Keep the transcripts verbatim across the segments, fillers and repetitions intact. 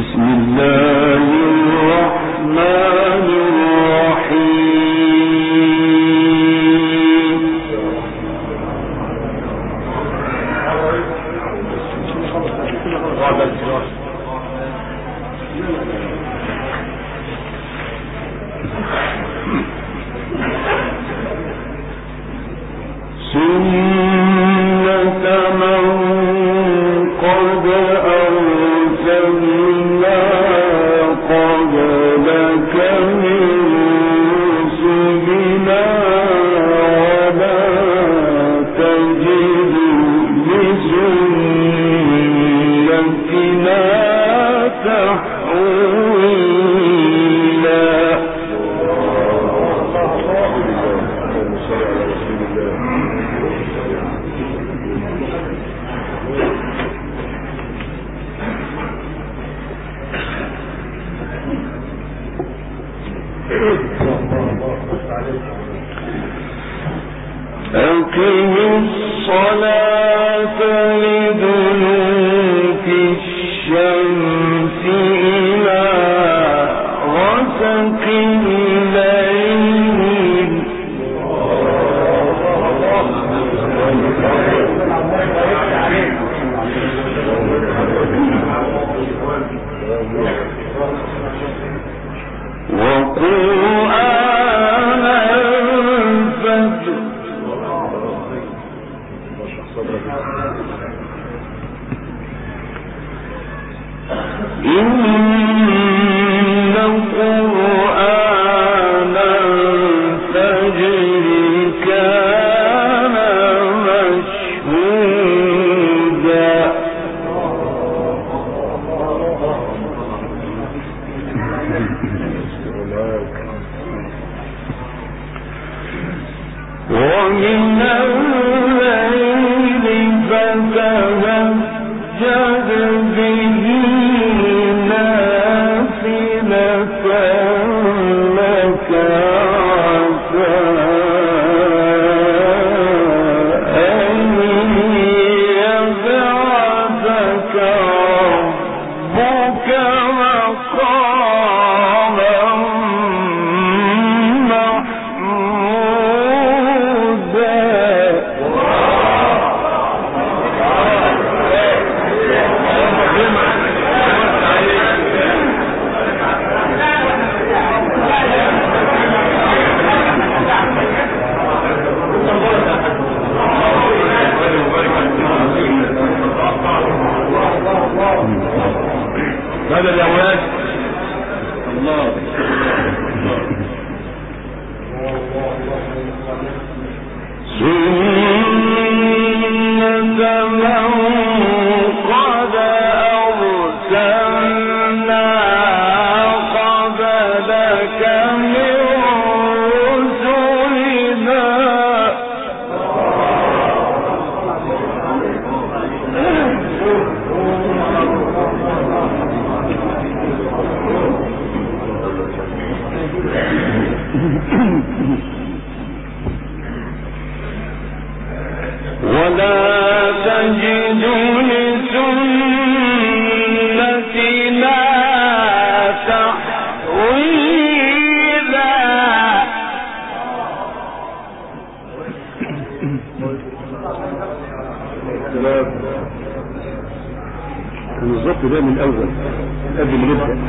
بالظبط ده من الاول قبل ما نبدا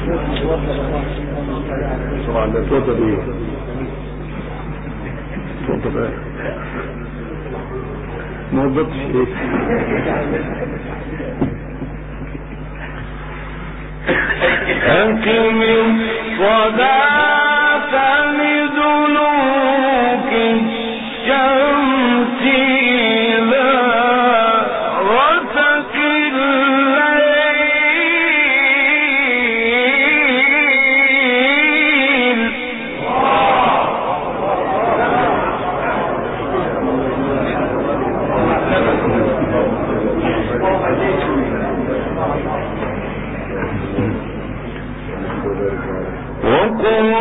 طبعا ده اتفضل ايه اتفضل بقى ما وضبطش ايه أقم الصلاة لدلوك الشمس إلى غسق الليل وقل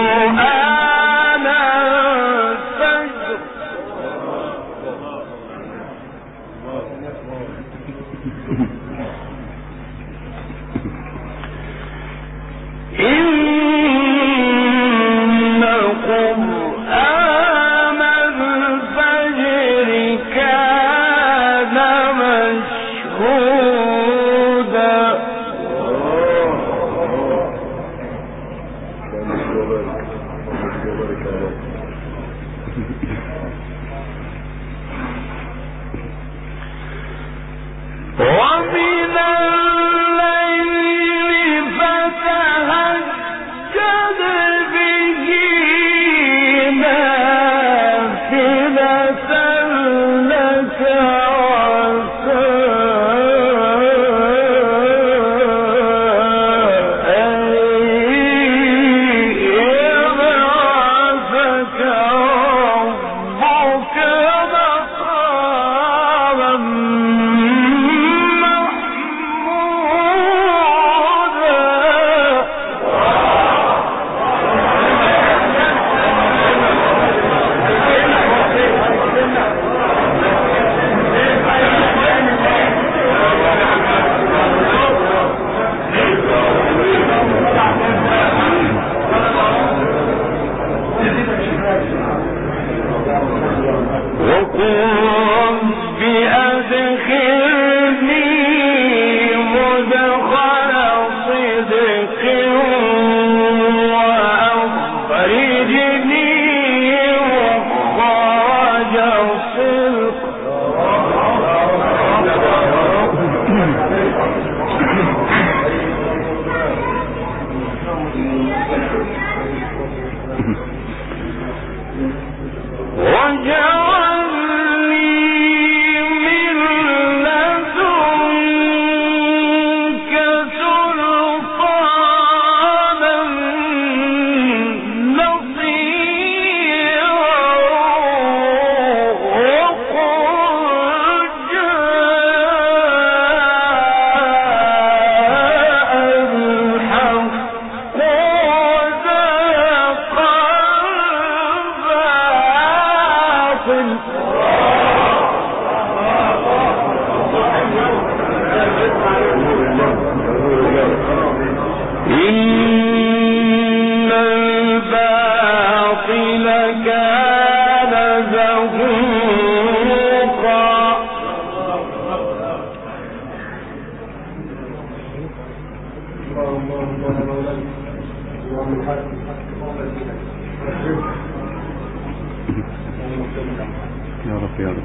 يا رب يا رب.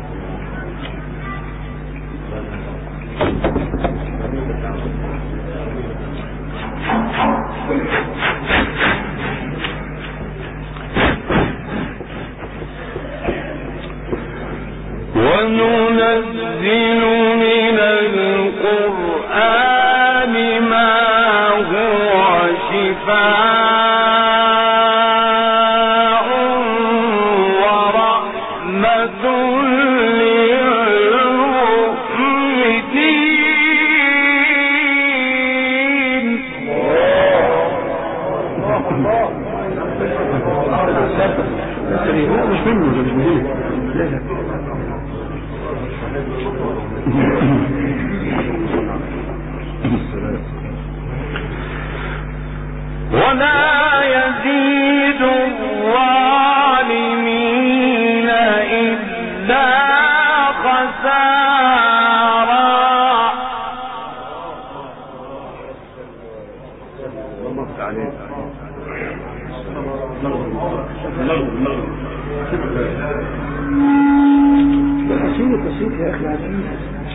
وننزل من القرآن ما هو شفاء ورحمة للمؤمنين. لا مش منه، ده مش منه. لا لا ولا يزيد الظالمين إلا خسارا. بسيط بسيط يا أخي عزيز.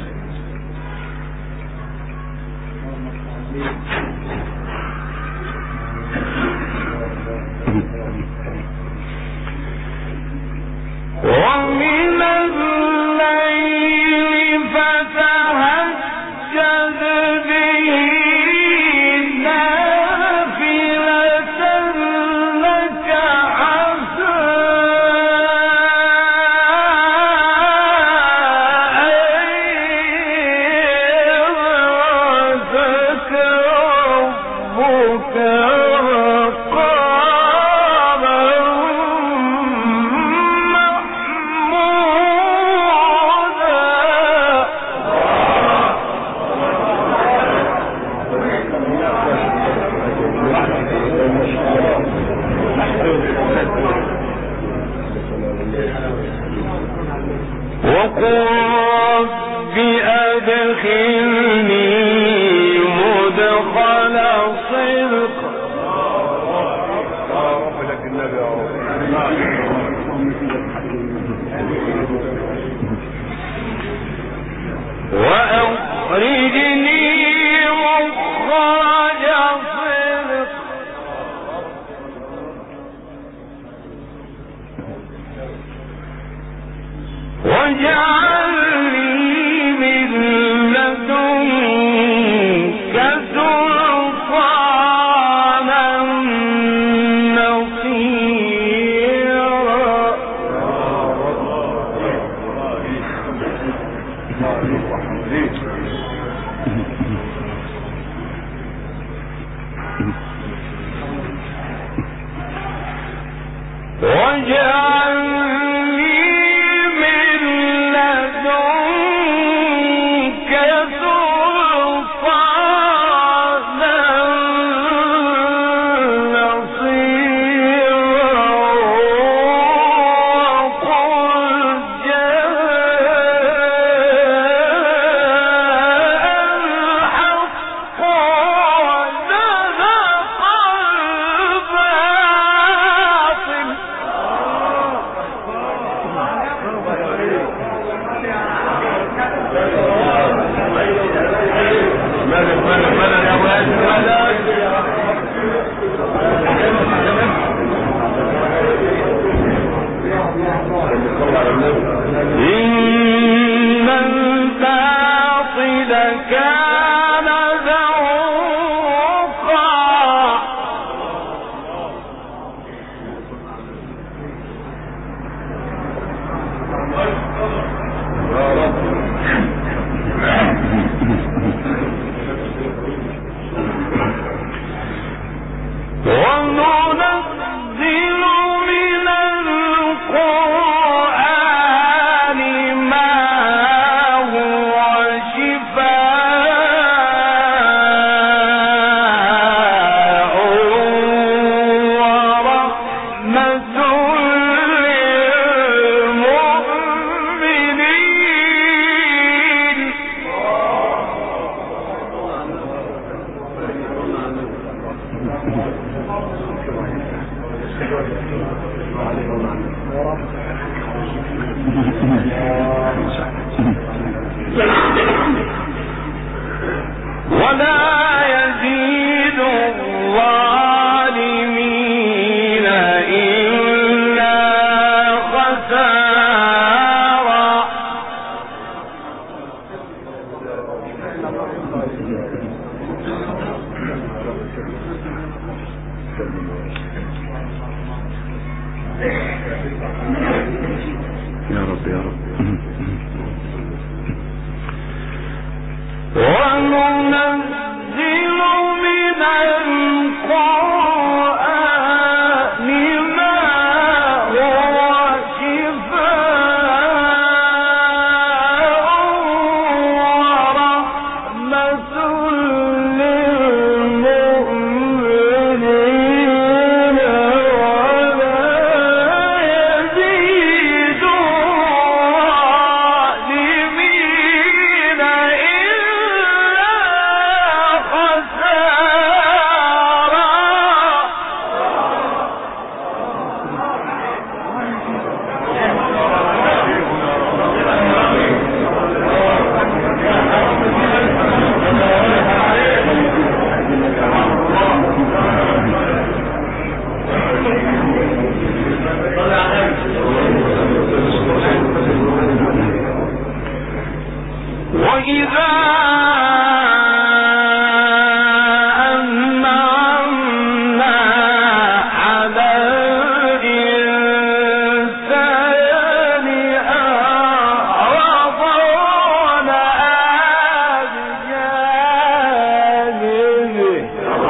ومن الليل فتهجد به نافلة لك عسى أن يبعثك ربك وقل رب أدخلني مدخل صدق وأخرجني مخرج صدق واجعل لي من لدنك سلطانا نصيرا. واجعل ولا يزيد الظالمين إلا خسارا. يا رب يا رب. وننزل من القرآن ما هو شفاء ورحمة للمؤمنين ولا يزيد الظالمين وإذا أنعمنا على الإنسان أعرض ونأى بجانبه.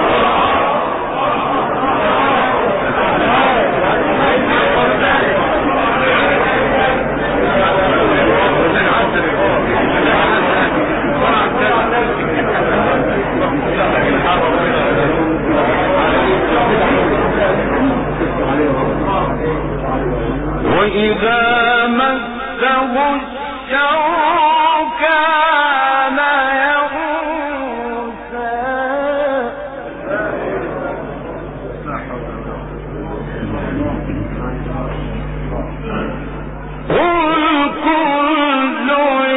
وإذا مسه الشر كان يئوسا. قل كل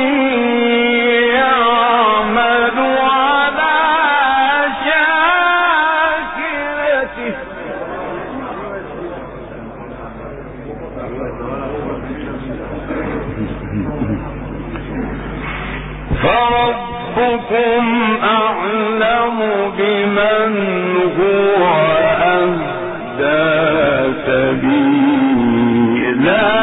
يعمل على شاكلته فربكم أعلم بمن هو أهدى سبيلا.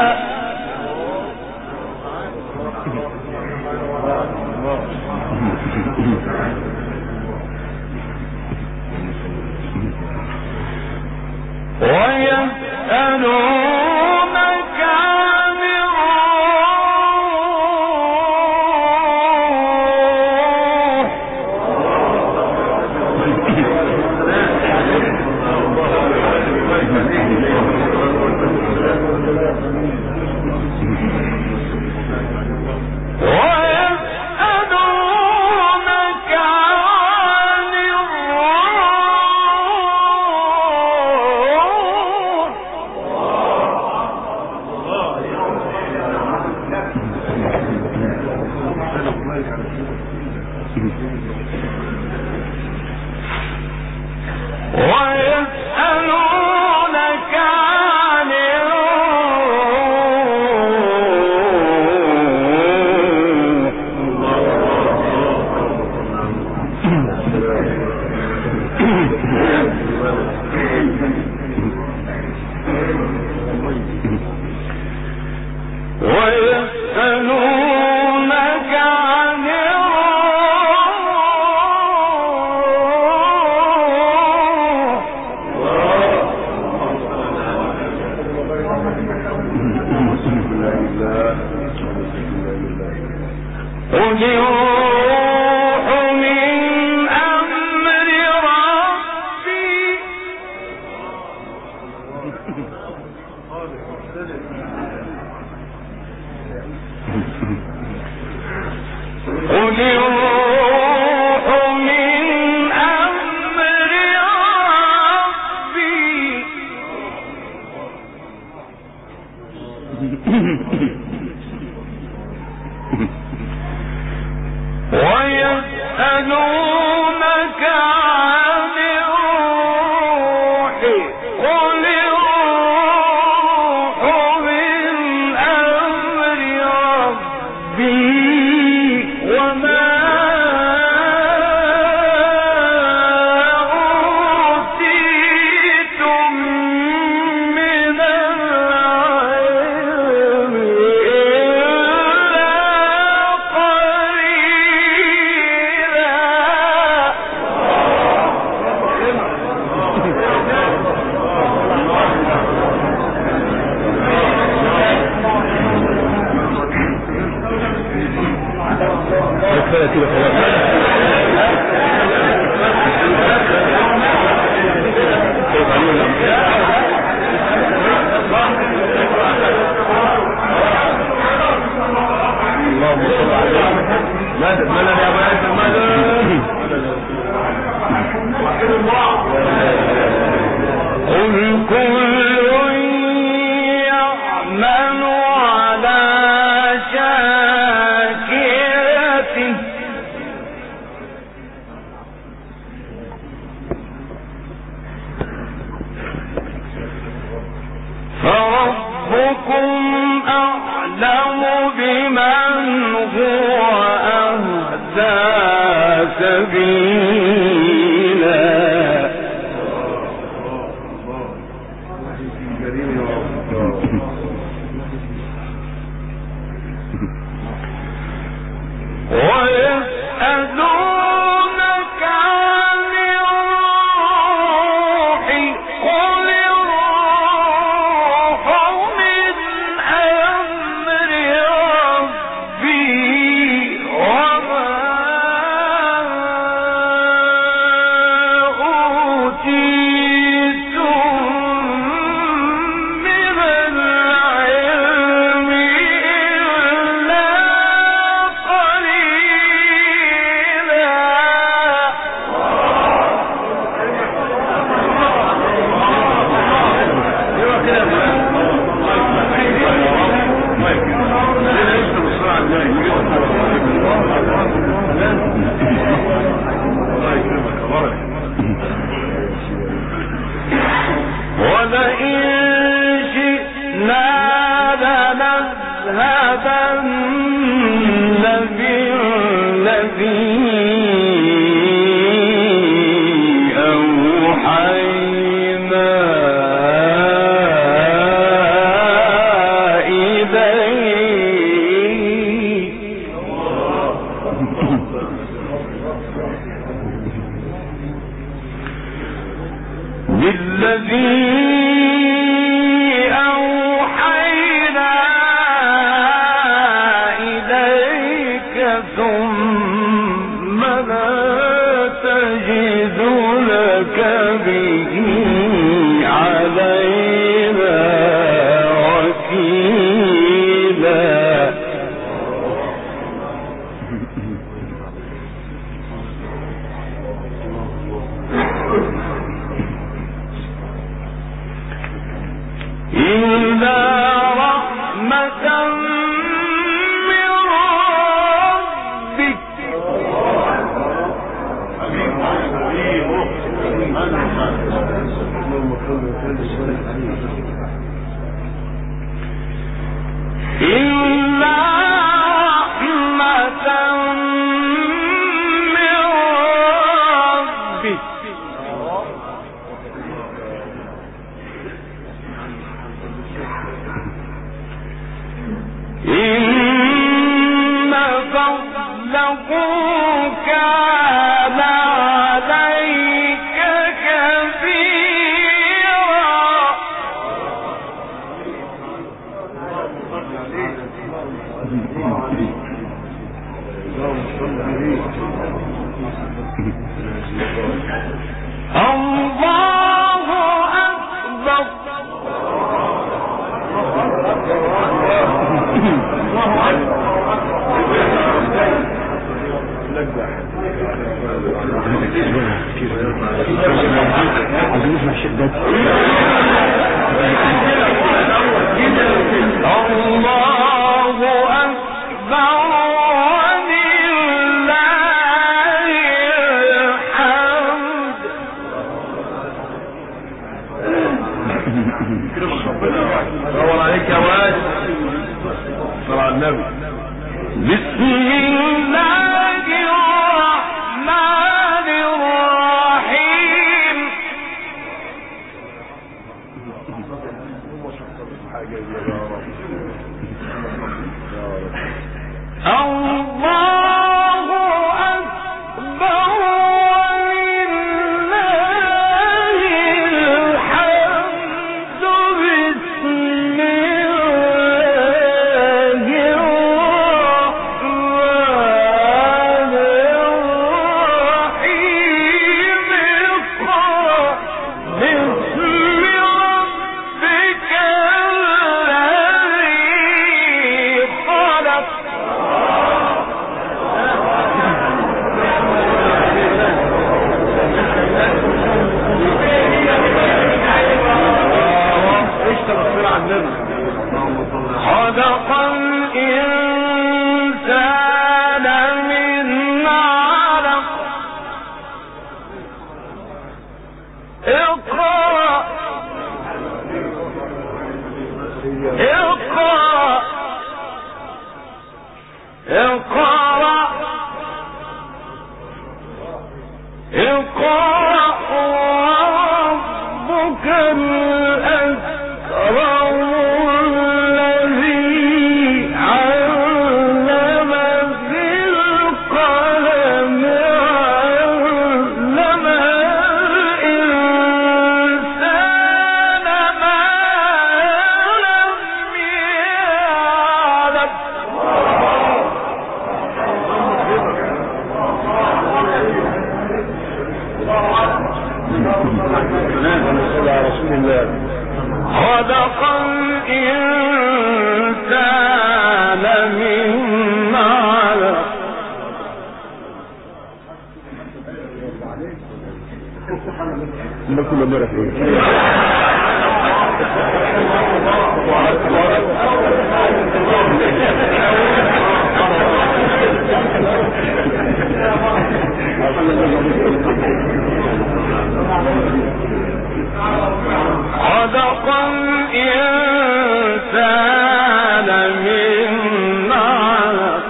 ويسألونك عن ويسألونك عن ويسألونك عن ويسألونك عن قل الروح من أمر ربي مدد مدد يا ابو عيسى مدد. قل كل يعمل على شاكلته فربكم أعلم بمن هو أهدى سبيلا. ويسألونك عن الروح قل الروح من أمر ربي وما أوتيتم من العلم إلا ولئن شئنا لنذهبن بالذي أوحينا إليك بالذي أوحينا إليك ثم لا تجد لك به علينا وكيلا. إلا رحمة من ربك إلا رحمة من ربك إن فضله كان عليك كبيرا. الله أكبر. عايزين نسمع شدات. الله أكبر ولله الحمد. دور عليك يا واد. صل على النبي. بسم الله الرحمن الرحيم. الله أكبر ولله الحمد. بسم الله الرحمن اقرأ اقرأ اقرأ اقرأ وربك الأكرم الذي علم بالقلم علم الإنسان ما لم يعلم. خلق الإنسان من علق كل مرة خلق الإنسان من علق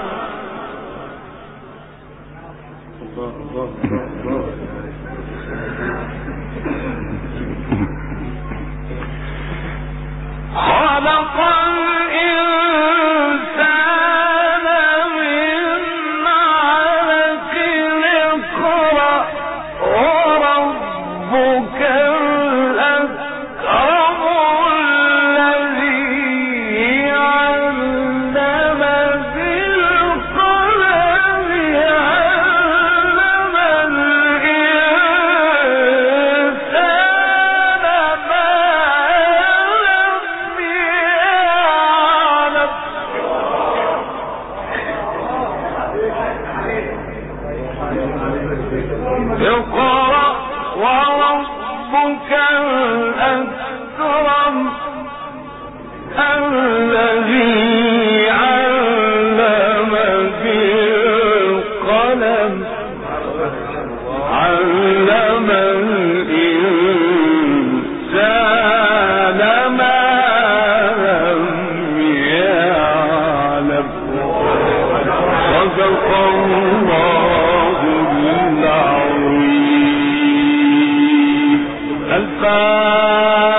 خلق الإنسان من علق اقرأ وربك الأكرم الذي علم بالقلم علم الإنسان ما لم يعلم. اقرأ وربك الأكرم الذي علم بالقلم علم الإنسان ما لم يعلم. صدق الله العظيم. الفاتحة.